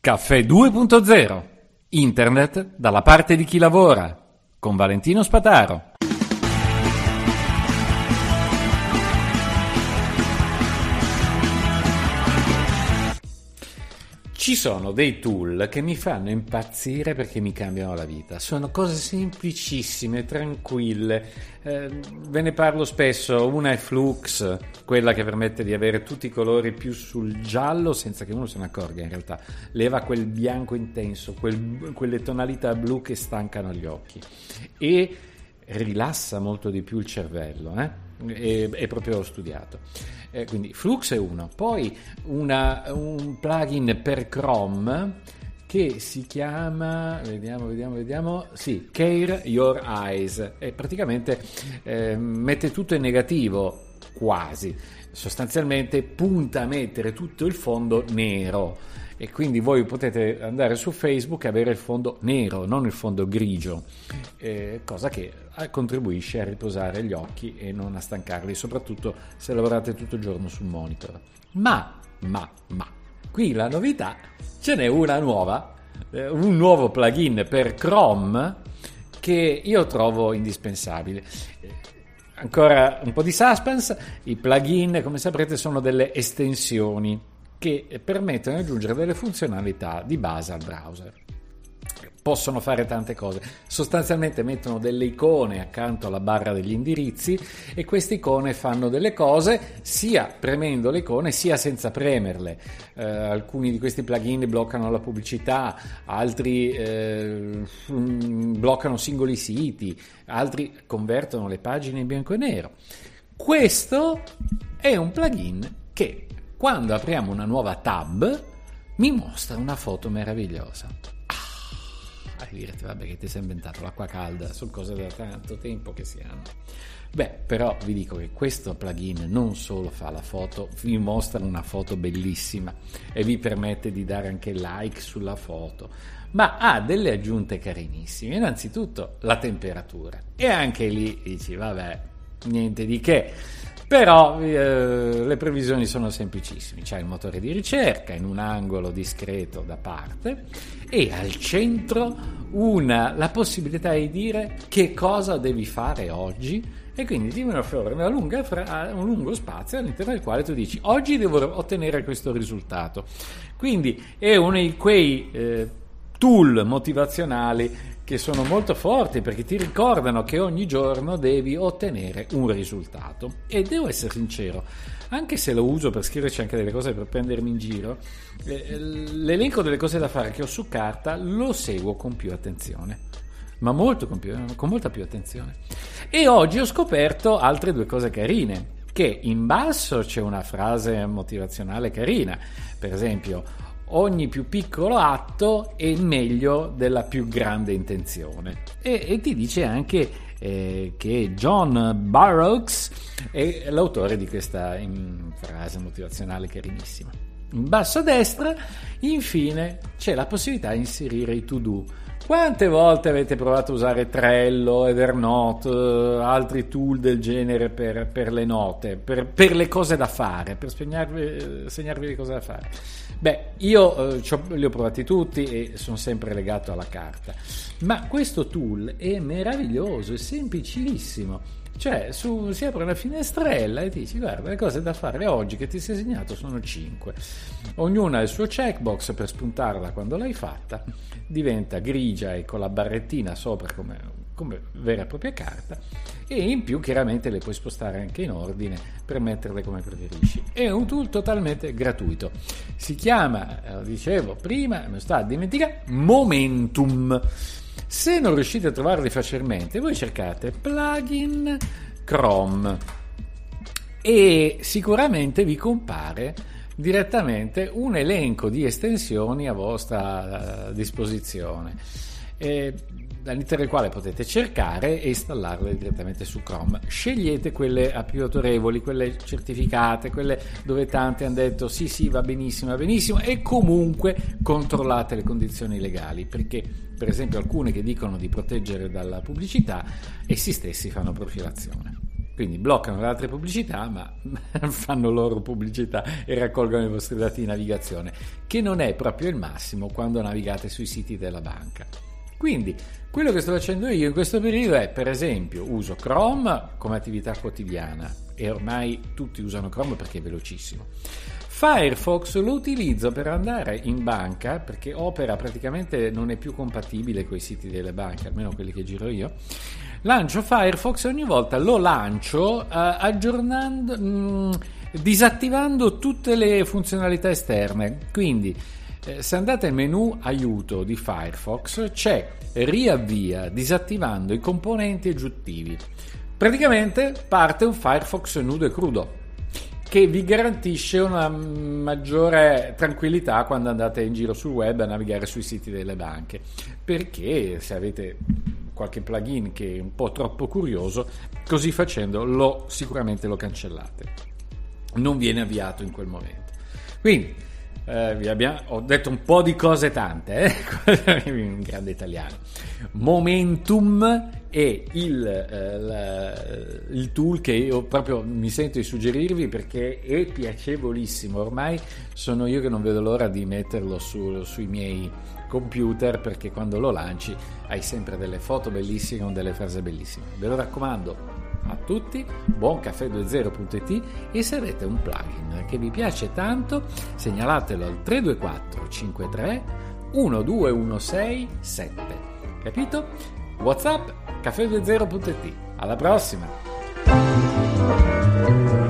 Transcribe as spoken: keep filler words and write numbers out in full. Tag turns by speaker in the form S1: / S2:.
S1: Caffè due punto zero. Internet dalla parte di chi lavora. Con Valentino Spataro. Ci sono dei tool che mi fanno impazzire perché mi cambiano la vita. Sono cose semplicissime, tranquille. Eh, ve ne parlo spesso. Una è Flux, quella che permette di avere tutti i colori più sul giallo senza che uno se ne accorga in realtà. Leva quel bianco intenso, quel, quelle tonalità blu che stancano gli occhi. E rilassa molto di più il cervello, eh? È, è proprio studiato. Eh, quindi Flux è uno, poi una, un plugin per Chrome che si chiama, vediamo, vediamo, vediamo, sì, Care Your Eyes, e praticamente eh, mette tutto in negativo, quasi, sostanzialmente punta a mettere tutto il fondo nero, e quindi voi potete andare su Facebook e avere il fondo nero, non il fondo grigio, eh, cosa che contribuisce a riposare gli occhi e non a stancarli, soprattutto se lavorate tutto il giorno sul monitor. Ma, ma, ma, qui la novità, ce n'è una nuova, eh, un nuovo plugin per Chrome che io trovo indispensabile. Ancora un po' di suspense: i plugin, come saprete, sono delle estensioni che permettono di aggiungere delle funzionalità di base al browser. Possono fare tante cose, sostanzialmente mettono delle icone accanto alla barra degli indirizzi e queste icone fanno delle cose sia premendo le icone sia senza premerle. Eh, alcuni di questi plugin bloccano la pubblicità, altri eh, bloccano singoli siti, altri convertono le pagine in bianco e nero. Questo è un plugin che, quando apriamo una nuova tab, mi mostra una foto meravigliosa. Ah, direte, vabbè, che ti sei inventato l'acqua calda, sono cose da tanto tempo che si hanno. Beh, però vi dico che questo plugin non solo fa la foto, vi mostra una foto bellissima e vi permette di dare anche like sulla foto, ma ha delle aggiunte carinissime. Innanzitutto la temperatura, e anche lì dici, vabbè, niente di che. Però eh, le previsioni sono semplicissime. C'è il motore di ricerca in un angolo discreto da parte e al centro una, la possibilità di dire che cosa devi fare oggi, e quindi ti viene fuori una lunga fra, un lungo spazio all'interno del quale tu dici: oggi devo ottenere questo risultato. Quindi è uno di quei eh, tool motivazionali che sono molto forti, perché ti ricordano che ogni giorno devi ottenere un risultato. E devo essere sincero, anche se lo uso per scriverci anche delle cose per prendermi in giro, eh, l'elenco delle cose da fare che ho su carta lo seguo con più attenzione, ma molto con, più, con molta più attenzione. E oggi ho scoperto altre due cose carine, che in basso c'è una frase motivazionale carina, per esempio: ogni più piccolo atto è meglio della più grande intenzione, e, e ti dice anche eh, che John Burroughs è l'autore di questa in, frase motivazionale carinissima. In basso a destra, infine, c'è la possibilità di inserire i to-do. Quante volte avete provato a usare Trello, Evernote, altri tool del genere per, per le note, per, per le cose da fare, per segnarvi, segnarvi le cose da fare? Beh, io eh, li ho provati tutti e sono sempre legato alla carta, ma questo tool è meraviglioso, è semplicissimo. Cioè, su, si apre una finestrella e ti dici: guarda, le cose da fare oggi che ti sei segnato sono cinque. Ognuna ha il suo checkbox per spuntarla quando l'hai fatta, diventa grigia e con la barrettina sopra come, come vera e propria carta, e in più chiaramente le puoi spostare anche in ordine per metterle come preferisci. È un tool totalmente gratuito. Si chiama, eh, dicevo prima, me lo sta a dimenticare, Momentum. Se non riuscite a trovarli facilmente, voi cercate plugin Chrome e sicuramente vi compare direttamente un elenco di estensioni a vostra disposizione, eh, all'interno del quale potete cercare e installarle direttamente su Chrome. Scegliete quelle a più autorevoli, quelle certificate, quelle dove tanti hanno detto sì sì va benissimo, va benissimo, e comunque controllate le condizioni legali, perché per esempio alcune che dicono di proteggere dalla pubblicità, essi stessi fanno profilazione. Quindi bloccano le altre pubblicità, ma fanno loro pubblicità e raccolgono i vostri dati di navigazione, che non è proprio il massimo quando navigate sui siti della banca. Quindi quello che sto facendo io in questo periodo è, per esempio, uso Chrome come attività quotidiana, e ormai tutti usano Chrome perché è velocissimo. Firefox lo utilizzo per andare in banca, perché Opera praticamente non è più compatibile con i siti delle banche, almeno quelli che giro io. Lancio Firefox e ogni volta lo lancio uh, aggiornando, mh, disattivando tutte le funzionalità esterne. Quindi eh, se andate al menu aiuto di Firefox c'è riavvia disattivando i componenti aggiuntivi. Praticamente parte un Firefox nudo e crudo, che vi garantisce una maggiore tranquillità quando andate in giro sul web a navigare sui siti delle banche, perché se avete qualche plugin che è un po' troppo curioso, così facendo lo sicuramente lo cancellate, non viene avviato in quel momento. Quindi eh, vi abbiamo, ho detto un po' di cose tante, eh? Un grande italiano. Momentum è il, eh, la, il tool che io proprio mi sento di suggerirvi, perché è piacevolissimo. Ormai sono io che non vedo l'ora di metterlo su, sui miei computer, perché quando lo lanci hai sempre delle foto bellissime con delle frasi bellissime. Ve lo raccomando a tutti, buon caffè due zero punto it, e se avete un plugin che vi piace tanto segnalatelo al tre due quattro cinque tre uno due uno sei sette. Capito? WhatsApp caffè due zero punto it. Alla prossima!